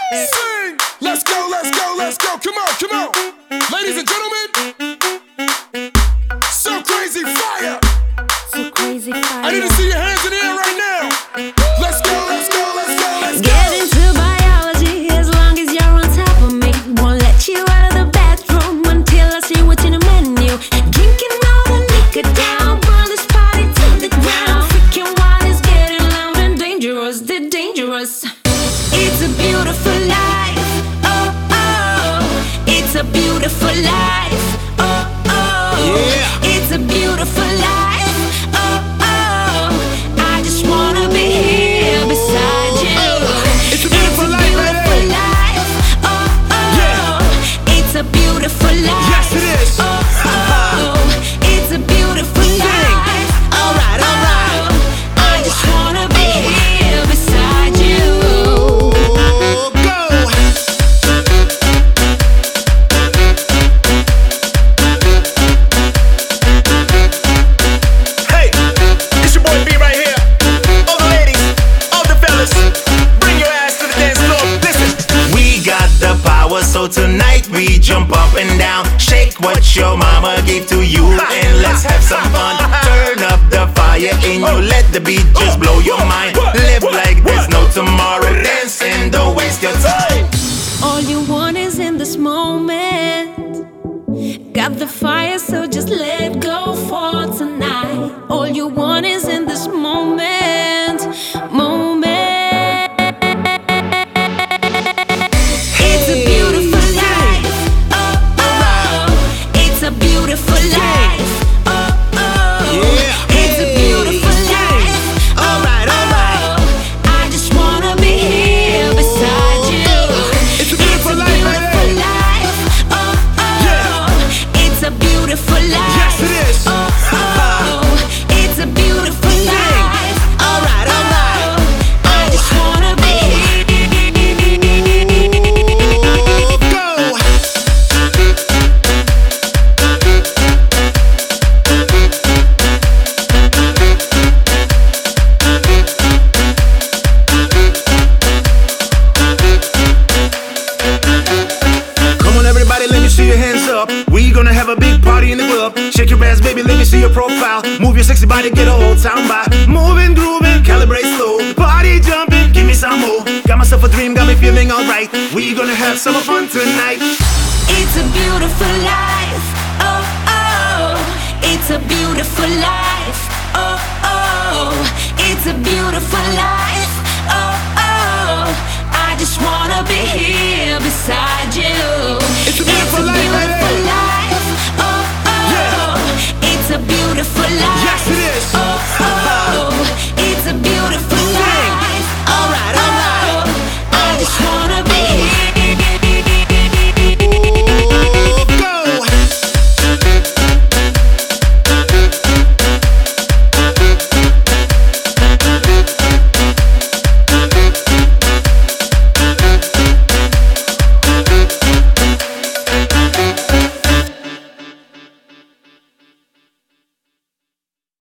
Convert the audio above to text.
Sing! Let's go, let's go, let's go. Come on, come on. Ladies and gentlemen, So Crazy Fire. So Crazy Fire. I need to see your hands in the air right now. Let's go, let's go, let's go, let's go. Get into biology as long as you're on top of me. Won't let you out of the bathroom until I see what's in the menu. Drinking all the liquor down, burn this party to the ground. Freaking wild is getting loud and dangerous, they're dangerous. It's a beautiful life, oh oh. It's a beautiful life, oh oh. Yeah. It's a beautiful life, oh oh. I just wanna be here beside you. It's a beautiful life, beautiful baby. life, oh oh. Yeah. It's a beautiful life. Yes, it is. Oh oh. It's a beautiful life. Alright, alright. I just wanna be here beside you. So tonight we jump up and down, shake what your mama gave to you, and let's have some fun. Turn up the fire in you, let the beat just blow your mind. Live like there's no tomorrow, dance and don't waste your time. All you want is in this moment. Got the fire, so just let go for tonight. All you want is in this moment. It's a beautiful life, oh oh. It's a beautiful life, oh oh. It's a beautiful life, alright, alright. I just wanna be here beside you. It's a beautiful life, baby. Oh oh. It's a beautiful life. Yes, it is. Oh oh. It's a beautiful life. Alright, alright. I just wanna be here. Come on everybody, let me see your hands up. We gonna have a big party in the club. Shake your ass, baby, let me see your profile. Move your sexy body, get a whole town by. Moving, grooving, calibrate slow. Party jumping, give me some more. Got myself a dream, got me feeling alright. We gonna have some fun tonight. It's a beautiful life, oh oh. It's a beautiful life, oh oh. It's a beautiful life.